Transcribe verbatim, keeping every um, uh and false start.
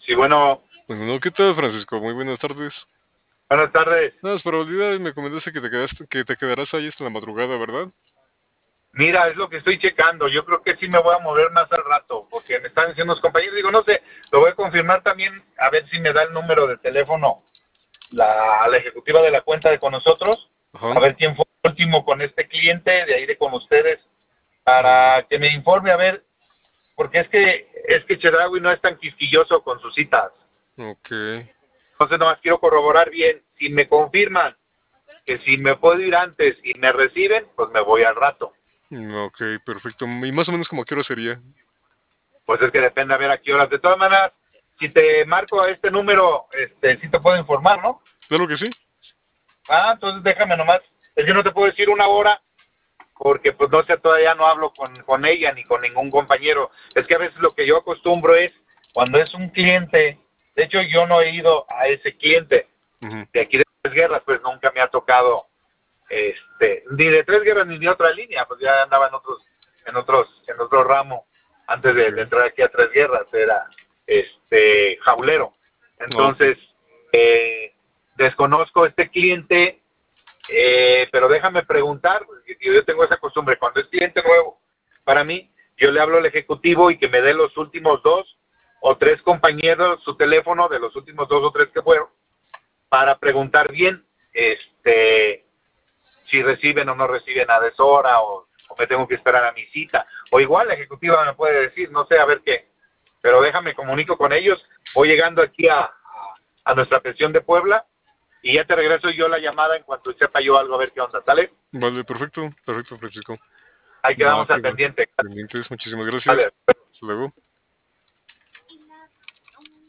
Sí, bueno, Bueno, no, ¿qué tal, Francisco? Muy buenas tardes. buenas tardes. Nada, más para olvidar, me comentaste que te quedaste, que te quedarás ahí hasta la madrugada, ¿verdad? Mira, es lo que estoy checando. Yo creo que sí me voy a mover más al rato, porque me están diciendo los compañeros. Digo, no sé, lo voy a confirmar también, a ver si me da el número de teléfono la, la ejecutiva de la cuenta de con nosotros, Ajá. a ver quién fue el último con este cliente, de ahí de con ustedes, Vale. para que me informe, a ver, porque es que es que Chedraui no es tan quisquilloso con sus citas. Ok. Entonces, nomás quiero corroborar bien. Si me confirman que si me puedo ir antes y me reciben, pues me voy al rato. Mm, Ok, perfecto. ¿Y más o menos como qué hora sería? Pues es que depende a ver a qué horas. De todas maneras, si te marco a este número, este, sí te puedo informar, ¿no? Claro que sí. Ah, entonces déjame nomás. Es que no te puedo decir una hora porque pues no sé, todavía no hablo con, con ella ni con ningún compañero. Es que a veces lo que yo acostumbro es, cuando es un cliente, de hecho yo no he ido a ese cliente Ujú. de aquí de Tres Guerras, pues nunca me ha tocado, este, ni de Tres Guerras ni de otra línea, pues ya andaba en otros, en otros, en otro ramo antes Ok. de, de entrar aquí a Tres Guerras, era este jaulero. Ah, ok. Entonces, eh, desconozco este cliente, eh, pero déjame preguntar, porque yo tengo esa costumbre, cuando es cliente nuevo, para mí, yo le hablo al ejecutivo y que me dé los últimos dos o tres compañeros su teléfono de los últimos dos o tres que fueron, para preguntar bien, este, si reciben o no reciben a deshora o, o me tengo que esperar a mi cita. O igual la ejecutiva me puede decir, no sé, a ver qué. Pero déjame comunico con ellos. Voy llegando aquí a, a, a nuestra pensión de Puebla y ya te regreso yo la llamada en cuanto sepa yo algo, a ver qué onda, ¿sale? Vale, perfecto. Perfecto, Francisco. Ahí Va, quedamos al quedan pendiente. pendientes. Muchísimas gracias. Vale. Hasta luego.